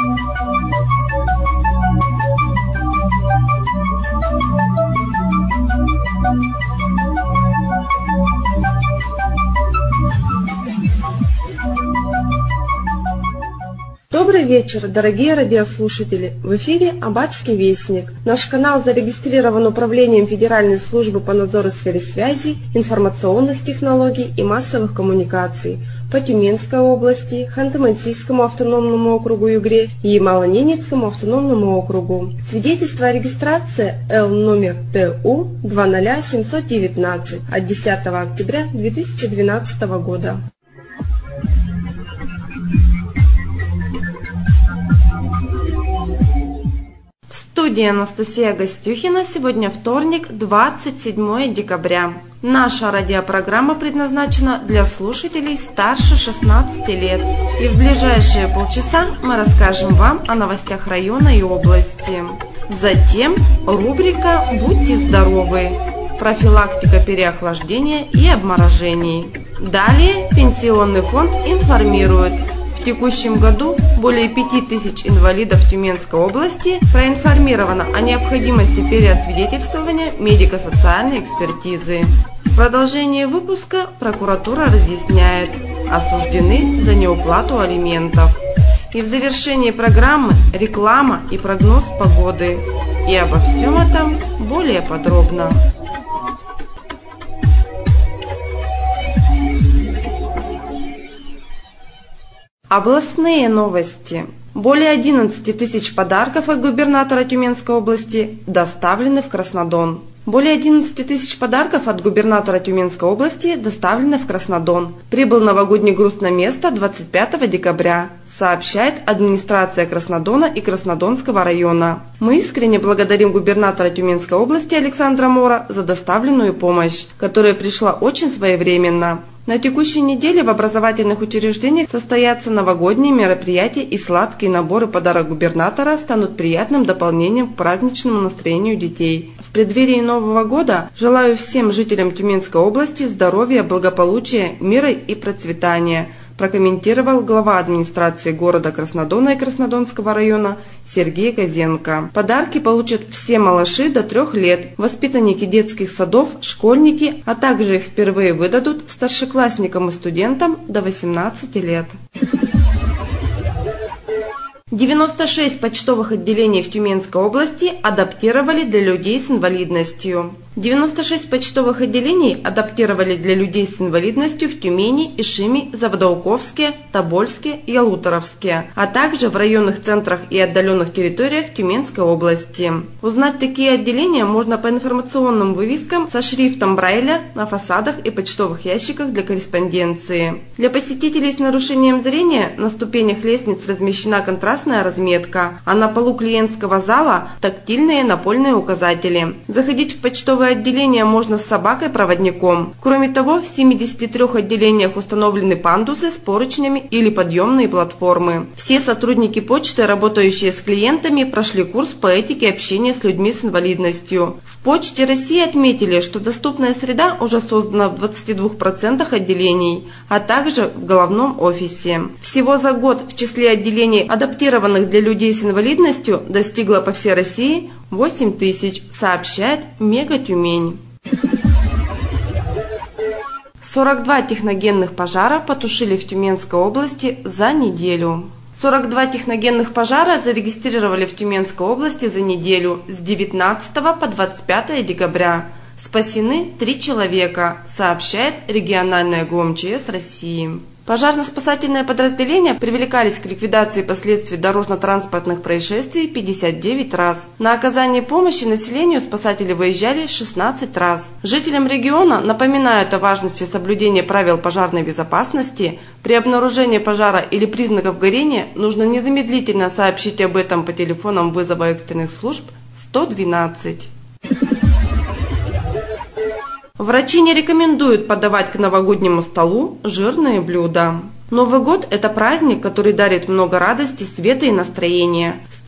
Добрый вечер, дорогие радиослушатели! В эфире Аббатский вестник. Наш канал зарегистрирован Управлением Федеральной службы по надзору в сфере связи, информационных технологий и массовых коммуникаций по Тюменской области, Ханты-Мансийскому автономному округу Югре и Ямало-Ненецкому автономному округу. Свидетельство о регистрации Л номер ТУ 20719 от 10 октября 2012 года. В студии Анастасия Гостюхина. Сегодня вторник, 27 декабря. Наша радиопрограмма предназначена для слушателей старше 16 лет. И в ближайшие полчаса мы расскажем вам о новостях района и области. Затем рубрика «Будьте здоровы», профилактика переохлаждения и обморожений. Далее Пенсионный фонд информирует. В текущем году более 5000 инвалидов Тюменской области проинформировано о необходимости переосвидетельствования медико-социальной экспертизы. В продолжении выпуска прокуратура разъясняет, осуждены за неуплату алиментов. И в завершении программы реклама и прогноз погоды. И обо всем этом более подробно. Областные новости. Более 11 тысяч подарков от губернатора Тюменской области доставлены в Краснодон. Более 11 тысяч подарков от губернатора Тюменской области доставлены в Краснодон. Прибыл новогодний груз на место 25 декабря, сообщает администрация Краснодона и Краснодонского района. Мы искренне благодарим губернатора Тюменской области Александра Мора за доставленную помощь, которая пришла очень своевременно. На текущей неделе в образовательных учреждениях состоятся новогодние мероприятия, и сладкие наборы подарок губернатора станут приятным дополнением к праздничному настроению детей. В преддверии Нового года желаю всем жителям Тюменской области здоровья, благополучия, мира и процветания, прокомментировал глава администрации города Краснодона и Краснодонского района Сергей Козенко. Подарки получат все малыши до 3 лет, воспитанники детских садов, школьники, а также их впервые выдадут старшеклассникам и студентам до 18 лет. 96 почтовых отделений в Тюменской области адаптировали для людей с инвалидностью. 96 почтовых отделений адаптировали для людей с инвалидностью в Тюмени, Ишиме, Заводоуковске, Тобольске и Ялуторовске, а также в районных центрах и отдаленных территориях Тюменской области. Узнать такие отделения можно по информационным вывескам со шрифтом Брайля на фасадах и почтовых ящиках для корреспонденции. Для посетителей с нарушением зрения на ступенях лестниц размещена контрастная разметка, а на полу клиентского зала тактильные напольные указатели. Заходить в почтовое отделение можно с собакой-проводником. Кроме того, в 73 отделениях установлены пандусы с поручнями или подъемные платформы. Все сотрудники почты, работающие с клиентами, прошли курс по этике общения с людьми с инвалидностью. В Почте России отметили, что доступная среда уже создана в 22% отделений, а также в головном офисе. Всего за год в числе отделений, адаптированных для людей с инвалидностью, достигло по всей России 8 тысяч, сообщает Мега Тюмень. 42 техногенных пожара потушили в Тюменской области за неделю. 42 техногенных пожара зарегистрировали в Тюменской области за неделю с 19 по 25 декабря. Спасены 3 человека, сообщает региональная ГУМЧС России. Пожарно-спасательные подразделения привлекались к ликвидации последствий дорожно-транспортных происшествий 59 раз. На оказание помощи населению спасатели выезжали 16 раз. Жителям региона напоминают о важности соблюдения правил пожарной безопасности. При обнаружении пожара или признаков горения нужно незамедлительно сообщить об этом по телефонам вызова экстренных служб 112. Врачи не рекомендуют подавать к новогоднему столу жирные блюда. Новый год – это праздник, который дарит много радости, света и настроения. С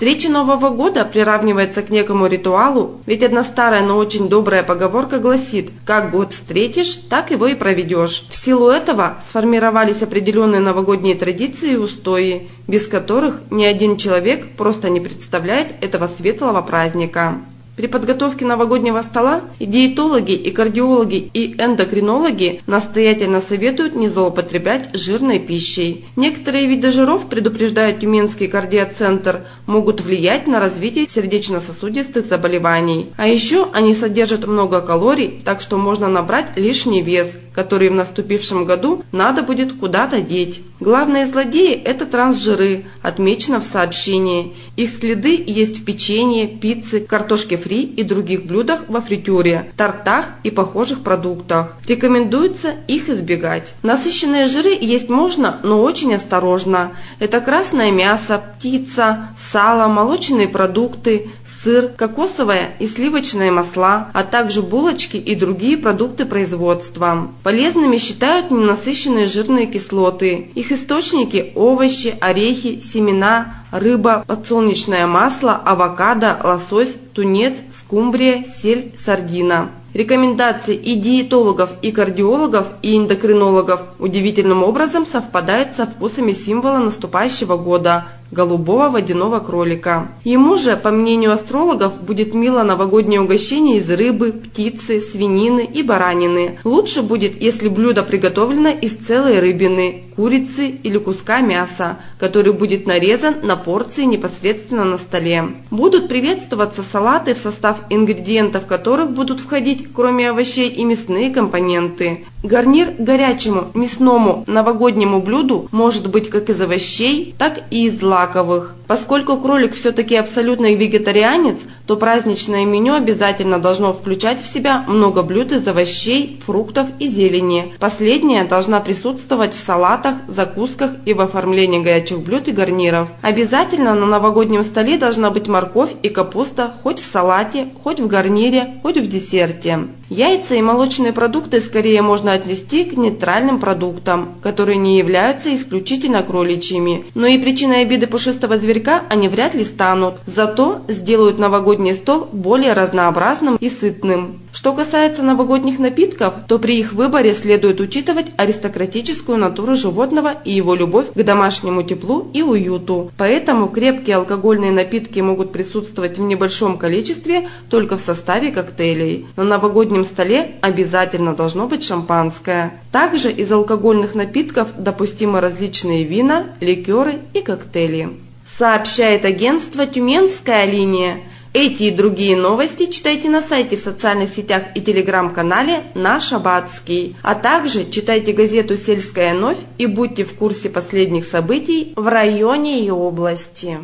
Встреча Нового года приравнивается к некому ритуалу, ведь одна старая, но очень добрая поговорка гласит: «Как год встретишь, так его и проведешь». В силу этого сформировались определенные новогодние традиции и устои, без которых ни один человек просто не представляет этого светлого праздника. При подготовке новогоднего стола и диетологи, и кардиологи, и эндокринологи настоятельно советуют не злоупотреблять жирной пищей. Некоторые виды жиров, предупреждает Тюменский кардиоцентр, могут влиять на развитие сердечно-сосудистых заболеваний. А еще они содержат много калорий, так что можно набрать лишний вес, который в наступившем году надо будет куда-то деть. Главные злодеи – это трансжиры, отмечено в сообщении. Их следы есть в печенье, пицце, картошке фри и других блюдах во фритюре, тортах и похожих продуктах. Рекомендуется их избегать. Насыщенные жиры есть можно, но очень осторожно. Это красное мясо, птица, сало, молочные продукты, сыр, кокосовое и сливочное масла, а также булочки и другие продукты производства. Полезными считают ненасыщенные жирные кислоты. Их источники – овощи, орехи, семена, рыба, подсолнечное масло, авокадо, лосось, тунец, скумбрия, сельдь, сардина. Рекомендации и диетологов, и кардиологов, и эндокринологов удивительным образом совпадают со вкусами символа наступающего года – голубого водяного кролика. Ему же, по мнению астрологов, будет мило новогоднее угощение из рыбы, птицы, свинины и баранины. Лучше будет, если блюдо приготовлено из целой рыбины, курицы или куска мяса, который будет нарезан на порции непосредственно на столе. Будут приветствоваться салаты, в состав ингредиентов которых будут входить, кроме овощей, и мясные компоненты. Гарнир к горячему мясному новогоднему блюду может быть как из овощей, так и из злаковых. Поскольку кролик все-таки абсолютный вегетарианец, то праздничное меню обязательно должно включать в себя много блюд из овощей, фруктов и зелени. Последняя должна присутствовать в салатах, закусках и в оформлении горячих блюд и гарниров. Обязательно на новогоднем столе должна быть морковь и капуста хоть в салате, хоть в гарнире, хоть в десерте. Яйца и молочные продукты скорее можно отнести к нейтральным продуктам, которые не являются исключительно кроличьими. Но и причиной обиды пушистого зверька они вряд ли станут, зато сделают новогодний стол более разнообразным и сытным. Что касается новогодних напитков, то при их выборе следует учитывать аристократическую натуру животного и его любовь к домашнему теплу и уюту. Поэтому крепкие алкогольные напитки могут присутствовать в небольшом количестве только в составе коктейлей. На новогоднем столе обязательно должно быть шампанское. Также из алкогольных напитков допустимы различные вина, ликеры и коктейли. Сообщает агентство «Тюменская линия». Эти и другие новости читайте на сайте, в социальных сетях и телеграм-канале «Наш Аббатский». А также читайте газету «Сельская новь» и будьте в курсе последних событий в районе и области.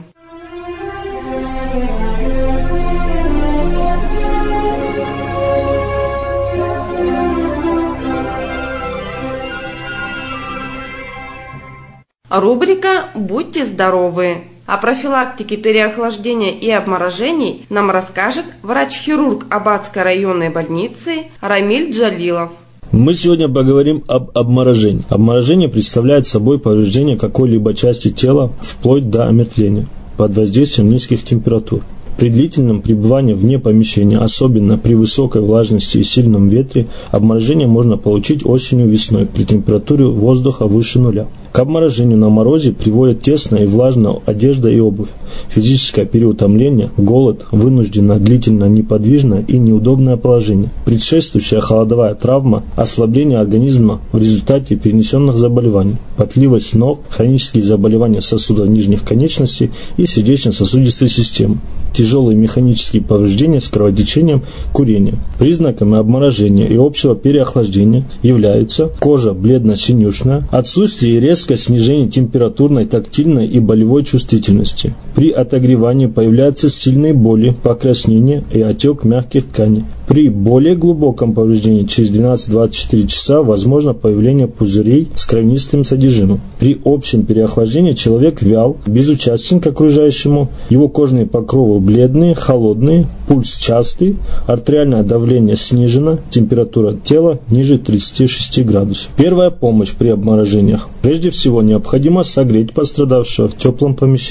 Рубрика «Будьте здоровы». О профилактике переохлаждения и обморожений нам расскажет врач-хирург Аббатской районной больницы Рамиль Джалилов. Мы сегодня поговорим об обморожении. Обморожение представляет собой повреждение какой-либо части тела вплоть до омертвения под воздействием низких температур. При длительном пребывании вне помещения, особенно при высокой влажности и сильном ветре, обморожение можно получить осенью-весной при температуре воздуха выше нуля. К обморожению на морозе приводят тесная и влажная одежда и обувь, физическое переутомление, голод, вынужденное длительно неподвижное и неудобное положение, предшествующая холодовая травма, ослабление организма в результате перенесенных заболеваний, потливость снов, хронические заболевания сосудов нижних конечностей и сердечно-сосудистой системы, тяжелые механические повреждения с кровотечением, курение. Признаками обморожения и общего переохлаждения являются кожа бледно-синюшная, отсутствие и резкое снижение температурной, тактильной и болевой чувствительности. При отогревании появляются сильные боли, покраснение и отек мягких тканей. При более глубоком повреждении через 12-24 часа возможно появление пузырей с кровянистым содержимым. При общем переохлаждении человек вял, безучастен к окружающему, его кожные покровы бледные, холодные, пульс частый, артериальное давление снижено, температура тела ниже 36 градусов. Первая помощь при обморожениях. Прежде всего необходимо согреть пострадавшего в теплом помещении.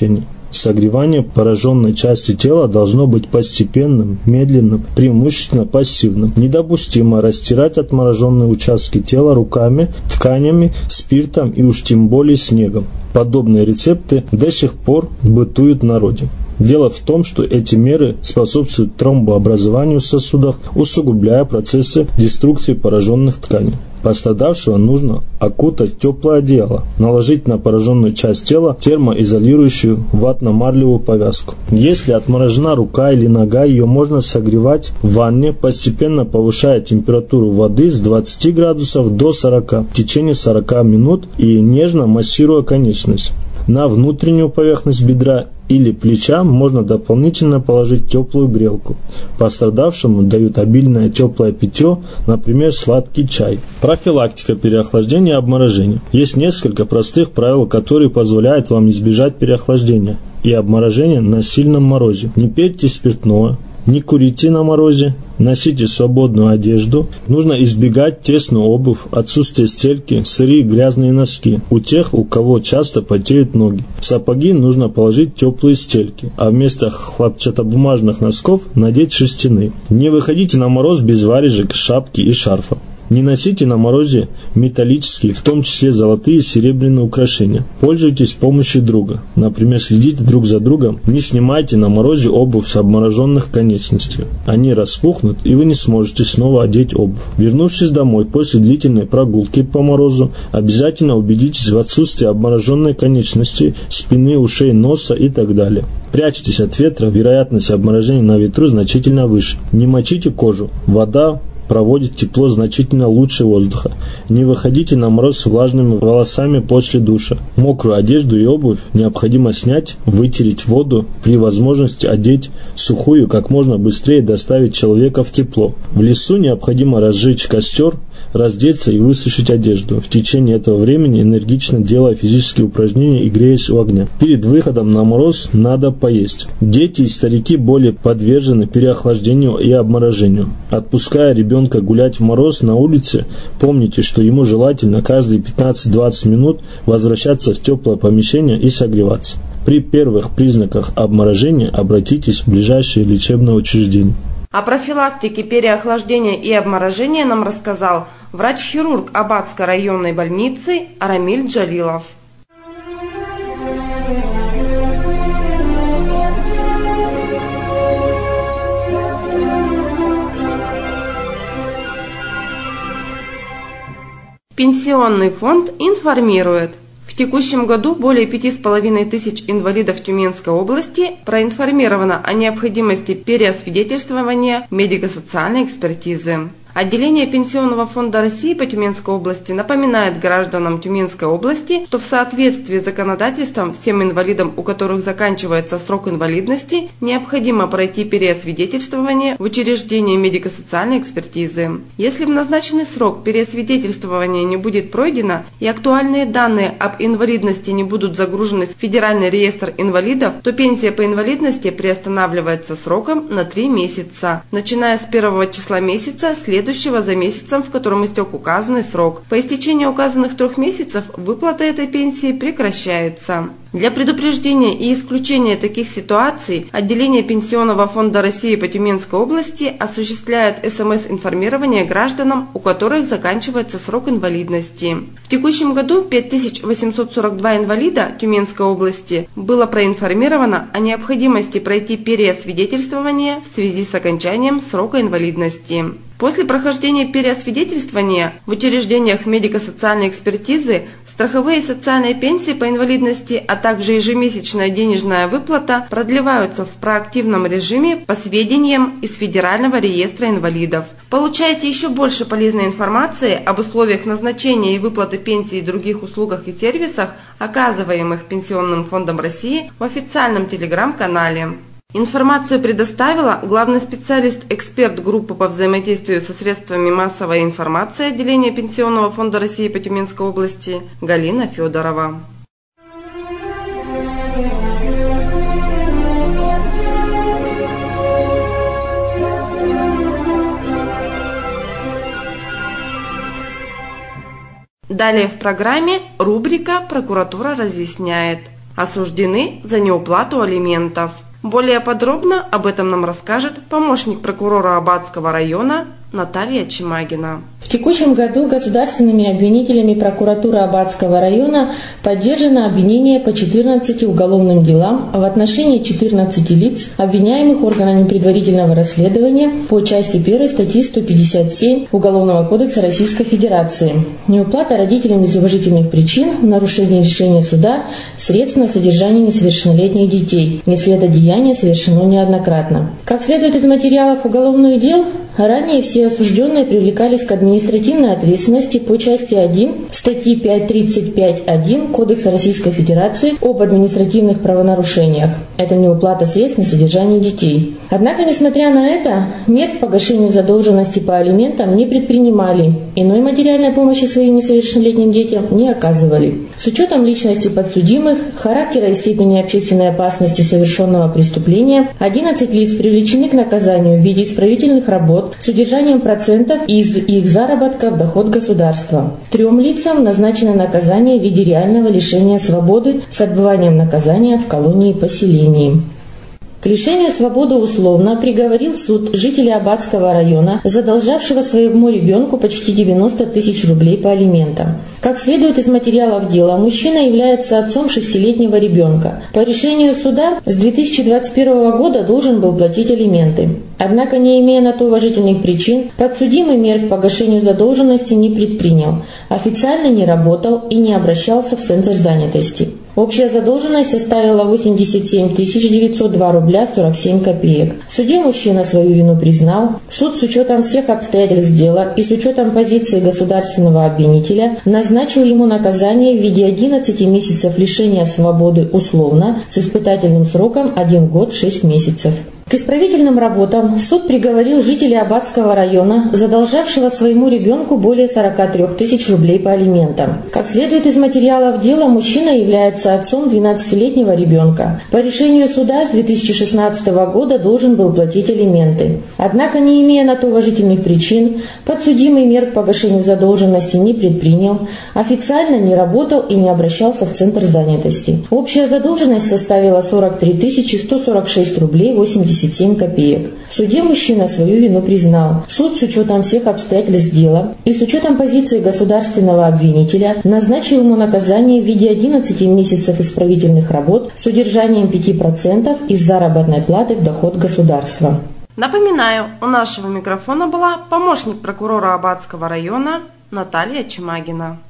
Согревание пораженной части тела должно быть постепенным, медленным, преимущественно пассивным. Недопустимо растирать отмороженные участки тела руками, тканями, спиртом и уж тем более снегом. Подобные рецепты до сих пор бытуют в народе. Дело в том, что эти меры способствуют тромбообразованию в сосудах, усугубляя процессы деструкции пораженных тканей. Пострадавшего нужно окутать в теплое одеяло, наложить на пораженную часть тела термоизолирующую ватно-марлевую повязку. Если отморожена рука или нога, ее можно согревать в ванне, постепенно повышая температуру воды с 20 градусов до 40 в течение 40 минут и нежно массируя конечность. На внутреннюю поверхность бедра или плеча можно дополнительно положить теплую грелку. Пострадавшему дают обильное теплое питье, например, сладкий чай. Профилактика переохлаждения и обморожения. Есть несколько простых правил, которые позволяют вам избежать переохлаждения и обморожения на сильном морозе. Не пейте спиртное, не курите на морозе, носите свободную одежду. Нужно избегать тесную обувь, отсутствие стельки, сырые грязные носки. У тех, у кого часто потеют ноги. В сапоги нужно положить теплые стельки, а вместо хлопчатобумажных носков надеть шерстяные. Не выходите на мороз без варежек, шапки и шарфа. Не носите на морозе металлические, в том числе золотые и серебряные украшения. Пользуйтесь помощью друга. Например, следите друг за другом. Не снимайте на морозе обувь с обмороженных конечностей. Они распухнут, и вы не сможете снова одеть обувь. Вернувшись домой после длительной прогулки по морозу, обязательно убедитесь в отсутствии обмороженной конечности, спины, ушей, носа и так далее. Прячьтесь от ветра, вероятность обморожения на ветру значительно выше. Не мочите кожу. Вода проводит тепло значительно лучше воздуха. Не выходите на мороз с влажными волосами после душа. Мокрую одежду и обувь необходимо снять, вытереть воду, при возможности одеть сухую, как можно быстрее доставить человека в тепло. В лесу необходимо разжечь костер, раздеться и высушить одежду. В течение этого времени энергично делая физические упражнения и греясь у огня. Перед выходом на мороз надо поесть. Дети и старики более подвержены переохлаждению и обморожению. Отпуская ребенка гулять в мороз на улице, помните, что ему желательно каждые 15-20 минут возвращаться в теплое помещение и согреваться. При первых признаках обморожения обратитесь в ближайшее лечебное учреждение. О профилактике переохлаждения и обморожения нам рассказал врач-хирург Аббатской районной больницы Арамиль Джалилов. Пенсионный фонд информирует. В текущем году более 5500 инвалидов Тюменской области проинформировано о необходимости переосвидетельствования медико-социальной экспертизы. Отделение Пенсионного фонда России по Тюменской области напоминает гражданам Тюменской области, что в соответствии с законодательством всем инвалидам, у которых заканчивается срок инвалидности, необходимо пройти переосвидетельствование в учреждении медико-социальной экспертизы. Если в назначенный срок переосвидетельствование не будет пройдено и актуальные данные об инвалидности не будут загружены в Федеральный реестр инвалидов, то пенсия по инвалидности приостанавливается сроком на 3 месяца, начиная с 1 числа месяца следующего за месяцем, в котором истек указанный срок. По истечении указанных 3 месяцев выплата этой пенсии прекращается. Для предупреждения и исключения таких ситуаций отделение Пенсионного фонда России по Тюменской области осуществляет СМС-информирование гражданам, у которых заканчивается срок инвалидности. В текущем году 5842 инвалида Тюменской области было проинформировано о необходимости пройти переосвидетельствование в связи с окончанием срока инвалидности. После прохождения переосвидетельствования в учреждениях медико-социальной экспертизы страховые и социальные пенсии по инвалидности, а также ежемесячная денежная выплата продлеваются в проактивном режиме по сведениям из Федерального реестра инвалидов. Получайте еще больше полезной информации об условиях назначения и выплаты пенсий и других услугах и сервисах, оказываемых Пенсионным фондом России в официальном телеграм-канале. Информацию предоставила главный специалист-эксперт группы по взаимодействию со средствами массовой информации отделения Пенсионного фонда России по Тюменской области Галина Федорова. Далее в программе рубрика «Прокуратура разъясняет». осуждены за неуплату алиментов. Более подробно об этом нам расскажет помощник прокурора Аббатского района Наталья Чемагина. В текущем году государственными обвинителями прокуратуры Аббатского района поддержано обвинение по 14 уголовным делам в отношении 14 лиц, обвиняемых органами предварительного расследования по части 1 статьи 157 Уголовного кодекса Российской Федерации. Неуплата родителям из уважительных причин в нарушении решения суда средств на содержание несовершеннолетних детей, если это деяние совершено неоднократно. Как следует из материалов уголовных дел, ранее все осужденные привлекались к административной ответственности по части 1 статьи 535.1 Кодекса Российской Федерации об административных правонарушениях. Это неуплата средств на содержание детей. Однако, несмотря на это, мер к погашению задолженности по алиментам не предпринимали, иной материальной помощи своим несовершеннолетним детям не оказывали. С учетом личности подсудимых, характера и степени общественной опасности совершенного преступления, 11 лиц привлечены к наказанию в виде исправительных работ с удержанием процентов из их заработка в доход государства. 3 лицам назначено наказание в виде реального лишения свободы с отбыванием наказания в колонии-поселении. К лишению свободы условно приговорил суд жителя Аббатского района, задолжавшего своему ребенку почти 90 тысяч рублей по алиментам. Как следует из материалов дела, мужчина является отцом 6-летнего ребенка. По решению суда с 2021 года должен был платить алименты. Однако, не имея на то уважительных причин, подсудимый мер к погашению задолженности не предпринял, официально не работал и не обращался в Центр занятости. Общая задолженность составила 87 902 рубля 47 копеек. В суде мужчина свою вину признал. Суд с учетом всех обстоятельств дела и с учетом позиции государственного обвинителя назначил ему наказание в виде 11 месяцев лишения свободы условно с испытательным сроком 1 год 6 месяцев. К исправительным работам суд приговорил жителя Аббатского района, задолжавшего своему ребенку более 43 тысяч рублей по алиментам. Как следует из материалов дела, мужчина является отцом 12-летнего ребенка. По решению суда с 2016 года должен был платить алименты. Однако, не имея на то уважительных причин, подсудимый мер к погашению задолженности не предпринял, официально не работал и не обращался в Центр занятости. Общая задолженность составила 43 146 рублей 87 копеек. В суде мужчина свою вину признал. Суд с учетом всех обстоятельств дела и с учетом позиции государственного обвинителя назначил ему наказание в виде 11 месяцев исправительных работ с удержанием 5% из заработной платы в доход государства. Напоминаю, у нашего микрофона была помощник прокурора Аббатского района Наталья Чемагина.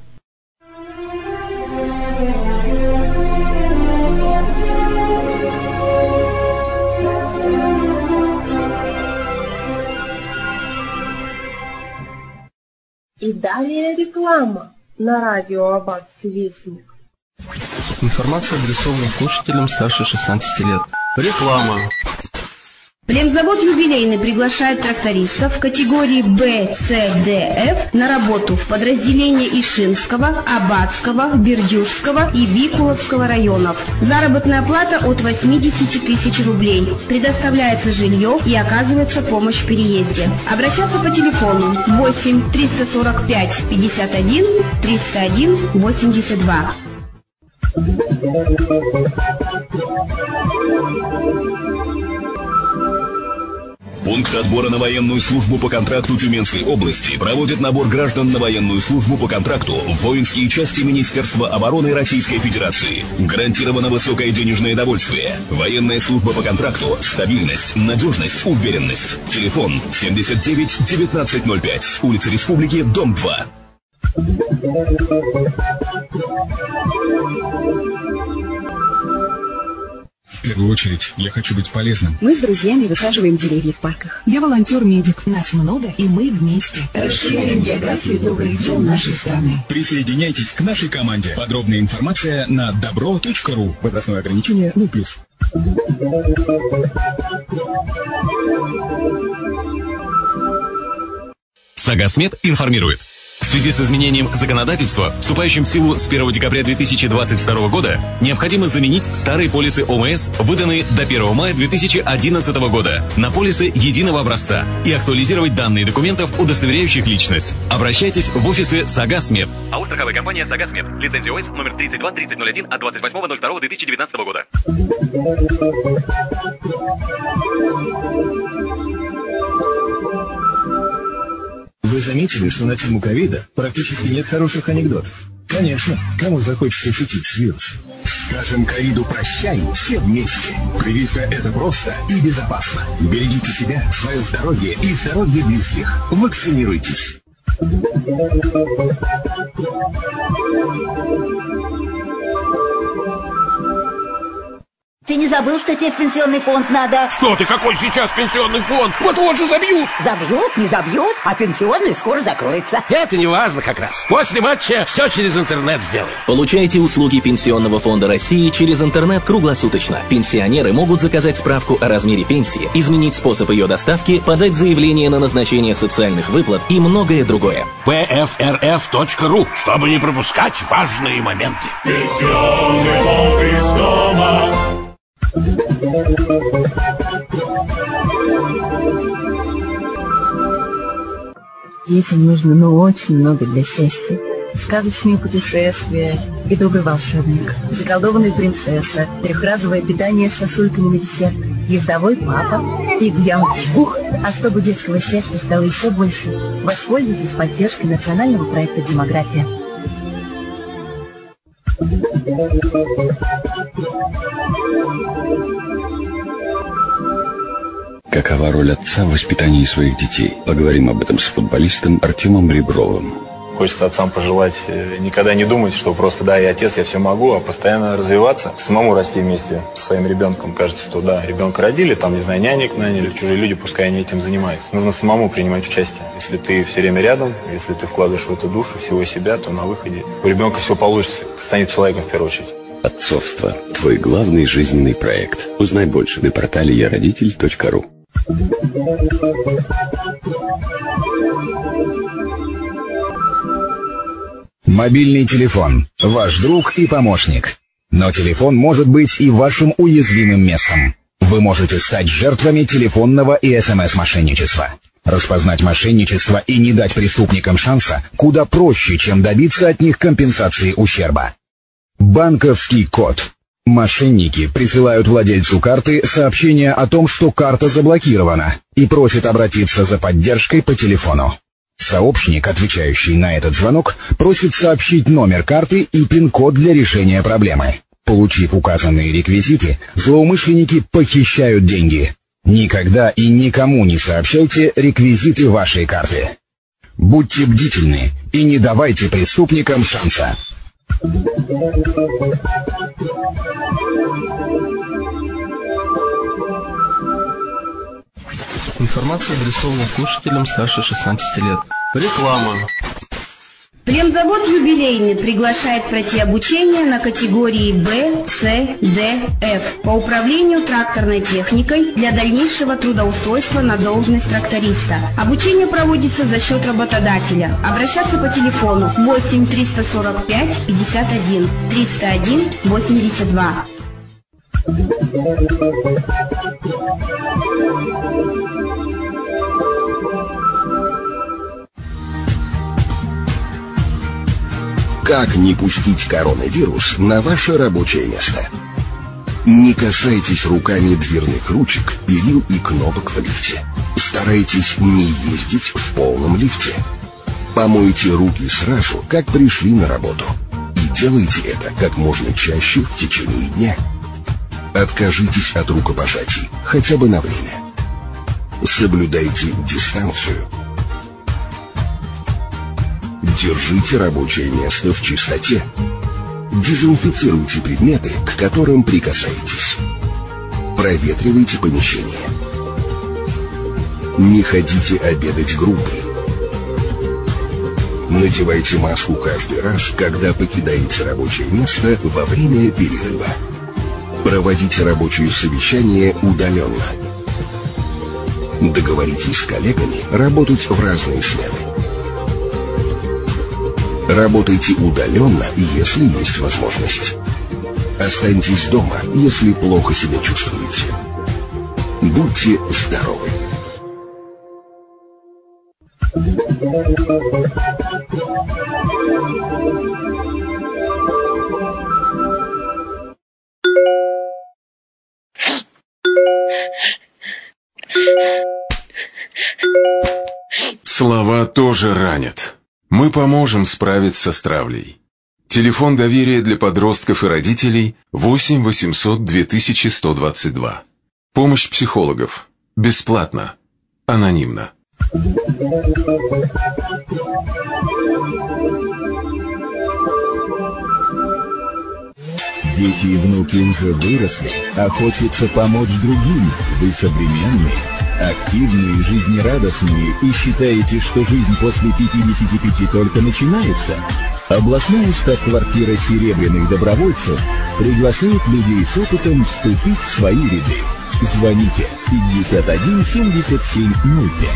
И далее реклама на радио Аббатский вестник. Информация адресована слушателям старше 16 лет. Реклама. Племзавод «Юбилейный» приглашает трактористов категории Б, С, Д, Ф на работу в подразделения Ишимского, Аббатского, Бердюжского и Викуловского районов. Заработная плата от 80 тысяч рублей. Предоставляется жилье и оказывается помощь в переезде. Обращаться по телефону 8 345 51 301 82. Пункт отбора на военную службу по контракту Тюменской области проводит набор граждан на военную службу по контракту в воинские части Министерства обороны Российской Федерации. Гарантировано высокое денежное довольствие. Военная служба по контракту, стабильность, надежность, уверенность. Телефон 79 1905, улица Республики, дом 2. В первую очередь, я хочу быть полезным. Мы с друзьями высаживаем деревья в парках. Я волонтер-медик. Нас много, и мы вместе. Расширяем географию добрых дел нашей страны. Присоединяйтесь к нашей команде. Подробная информация на добро.ру. Возрастное ограничение 0+. Сагасмед информирует. В связи с изменением законодательства, вступающим в силу с 1 декабря 2022 года, необходимо заменить старые полисы ОМС, выданные до 1 мая 2011 года, на полисы единого образца и актуализировать данные документов, удостоверяющих личность. Обращайтесь в офисы «Сагасмед». АО «Страховая компания Сагасмед». Лицензия ОС номер 32-3001 от 28.02.2019 года. Вы заметили, что на тему ковида практически нет хороших анекдотов? Конечно, кому захочется шутить с вирусом. Скажем ковиду прощай все вместе. Прививка – это просто и безопасно. Берегите себя, свое здоровье и здоровье близких. Вакцинируйтесь. Ты не забыл, что тебе в пенсионный фонд надо? Что ты, какой сейчас пенсионный фонд? Вот-вот же забьют. Забьют, не забьют, а пенсионный скоро закроется. Это не важно как раз. После матча все через интернет сделаю. Получайте услуги Пенсионного фонда России через интернет круглосуточно. Пенсионеры могут заказать справку о размере пенсии, изменить способ ее доставки, подать заявление на назначение социальных выплат и многое другое. pfrf.ru, чтобы не пропускать важные моменты. Пенсионный фонд из дома. Детям нужно, очень много для счастья. Сказочные путешествия и добрый волшебник, заколдованная принцесса, трехразовое питание с сосульками на десерт, ездовой папа и ягодки. Ух, а чтобы детского счастья стало еще больше, воспользуйтесь поддержкой национального проекта «Демография». Какова роль отца в воспитании своих детей? Поговорим об этом с футболистом Артемом Ребровым. Хочется отцам пожелать никогда не думать, что просто да, я отец, я все могу, а постоянно развиваться, самому расти вместе со своим ребенком. Кажется, что да, ребенка родили, там, не знаю, нянек наняли, чужие люди, пускай они этим занимаются. Нужно самому принимать участие. Если ты все время рядом, если ты вкладываешь в эту душу всего себя, то на выходе у ребенка все получится, станет человеком в первую очередь. Отцовство – твой главный жизненный проект. Узнай больше на портале яродитель.ру. Мобильный телефон – ваш друг и помощник. Но телефон может быть и вашим уязвимым местом. Вы можете стать жертвами телефонного и СМС-мошенничества. Распознать мошенничество и не дать преступникам шанса куда проще, чем добиться от них компенсации ущерба. Банковский код. Мошенники присылают владельцу карты сообщение о том, что карта заблокирована, и просят обратиться за поддержкой по телефону. Сообщник, отвечающий на этот звонок, просит сообщить номер карты и пин-код для решения проблемы. Получив указанные реквизиты, злоумышленники похищают деньги. Никогда и никому не сообщайте реквизиты вашей карты. Будьте бдительны и не давайте преступникам шанса. Информация адресована слушателям старше 16 лет. Реклама. Племзавод «Юбилейный» приглашает пройти обучение на категории Б, С, Д, Ф по управлению тракторной техникой для дальнейшего трудоустройства на должность тракториста. Обучение проводится за счет работодателя. Обращаться по телефону 8 345 51 301 82. Как не пустить коронавирус на ваше рабочее место? Не касайтесь руками дверных ручек, перил и кнопок в лифте. Старайтесь не ездить в полном лифте. Помойте руки сразу, как пришли на работу. И делайте это как можно чаще в течение дня. Откажитесь от рукопожатий, хотя бы на время. Соблюдайте дистанцию. Держите рабочее место в чистоте. Дезинфицируйте предметы, к которым прикасаетесь. Проветривайте помещение. Не ходите обедать группой. Надевайте маску каждый раз, когда покидаете рабочее место во время перерыва. Проводите рабочие совещания удаленно. Договоритесь с коллегами работать в разные смены. Работайте удаленно, если есть возможность. Останьтесь дома, если плохо себя чувствуете. Будьте здоровы. Слова тоже ранят. Мы поможем справиться с травлей. Телефон доверия для подростков и родителей 8 800 2122. Помощь психологов. Бесплатно. Анонимно. Дети и внуки уже выросли, а хочется помочь другим. Вы современные, активные, жизнерадостные и считаете, что жизнь после 55 только начинается? Областная штаб-квартира «Серебряных добровольцев» приглашает людей с опытом вступить в свои ряды. Звоните 51 77 05.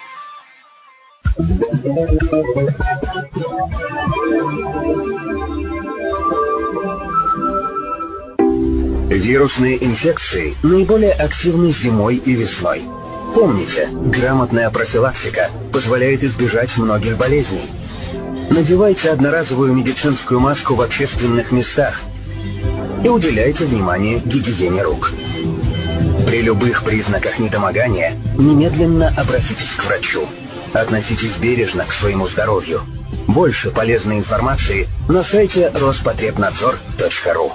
Вирусные инфекции наиболее активны зимой и весной. Помните, грамотная профилактика позволяет избежать многих болезней. Надевайте одноразовую медицинскую маску в общественных местах и уделяйте внимание гигиене рук. При любых признаках недомогания немедленно обратитесь к врачу. Относитесь бережно к своему здоровью. Больше полезной информации на сайте Роспотребнадзор.ру.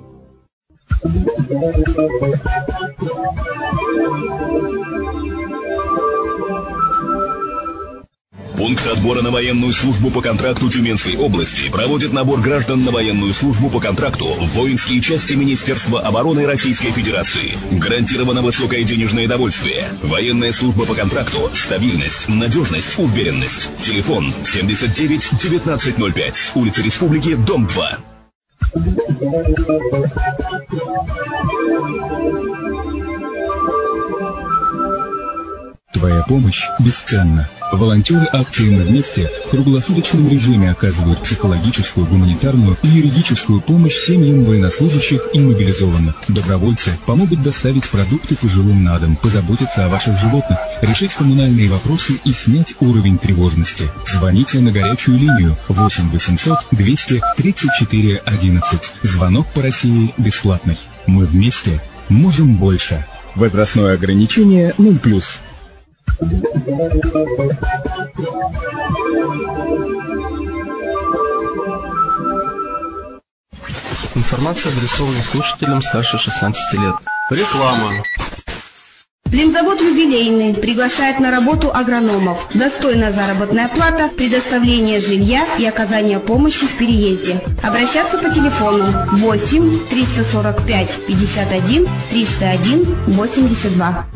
Пункт отбора на военную службу по контракту Тюменской области проводит набор граждан на военную службу по контракту в воинские части Министерства обороны Российской Федерации. Гарантировано высокое денежное довольствие. Военная служба по контракту. Стабильность, надежность, уверенность. Телефон 79 1905. Улица Республики, дом 2. Твоя помощь бесценна. Волонтеры акции «Мы вместе» в круглосуточном режиме оказывают психологическую, гуманитарную и юридическую помощь семьям военнослужащих и мобилизованных. Добровольцы помогут доставить продукты пожилым на дом, позаботиться о ваших животных, решить коммунальные вопросы и снять уровень тревожности. Звоните на горячую линию 8 800 200 34 11. Звонок по России бесплатный. Мы вместе можем больше. Возрастное ограничение 0+. Информация адресована слушателям старше 16 лет. Реклама. Племзавод «Юбилейный» приглашает на работу агрономов. Достойная заработная плата, предоставление жилья и оказание помощи в переезде. Обращаться по телефону 8 345 51 301 82.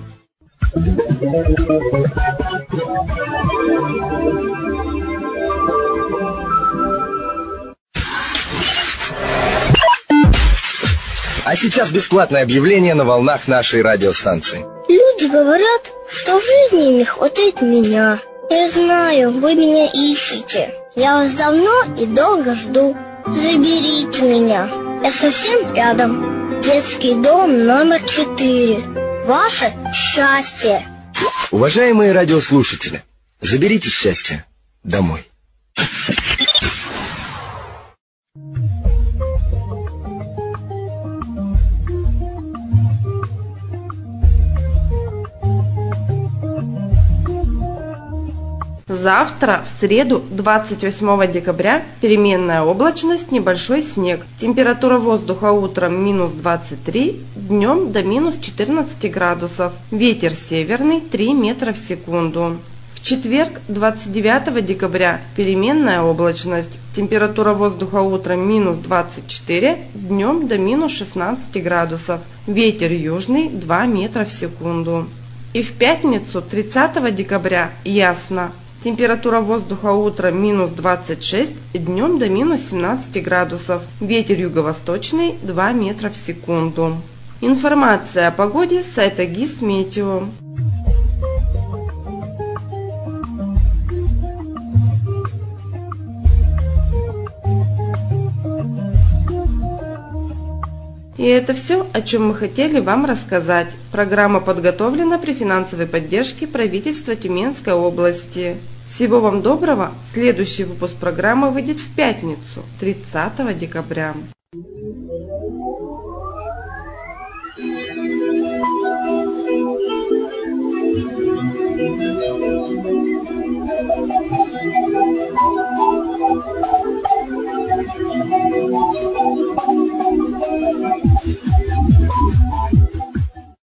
А сейчас бесплатное объявление на волнах нашей радиостанции. Люди говорят, что в жизни им не хватает меня. Я знаю, вы меня ищете. Я вас давно и долго жду. Заберите меня. Я совсем рядом. Детский дом номер 4. Ваше счастье. Уважаемые радиослушатели, заберите счастье домой. Завтра, в среду, 28 декабря, переменная облачность, небольшой снег. Температура воздуха утром минус 23, днем до минус 14 градусов. Ветер северный 3 метра в секунду. В четверг, 29 декабря, переменная облачность. Температура воздуха утром минус 24, днем до минус 16 градусов. Ветер южный 2 метра в секунду. И в пятницу, 30 декабря, ясно. Температура воздуха утром минус 26, днем до минус 17 градусов. Ветер юго-восточный 2 метра в секунду. Информация о погоде с сайта ГИС-Метео. это все, о чем мы хотели вам рассказать. Программа подготовлена при финансовой поддержке правительства Тюменской области. Всего вам доброго. Следующий выпуск программы выйдет в пятницу, 30 декабря.